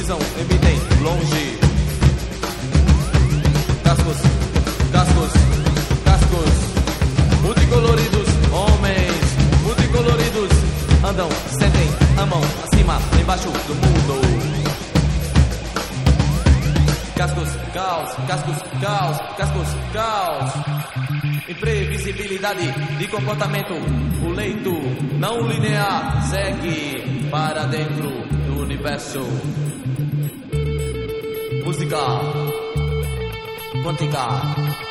visão emitem longe. Cascos, cascos, cascos, multicoloridos, homens multicoloridos, andam, sentem, amam, acima, embaixo do mundo. Cascos, caos, cascos, caos, cascos, caos. Imprevisibilidade de comportamento. O leito não linear segue para dentro do universo. Música quântica.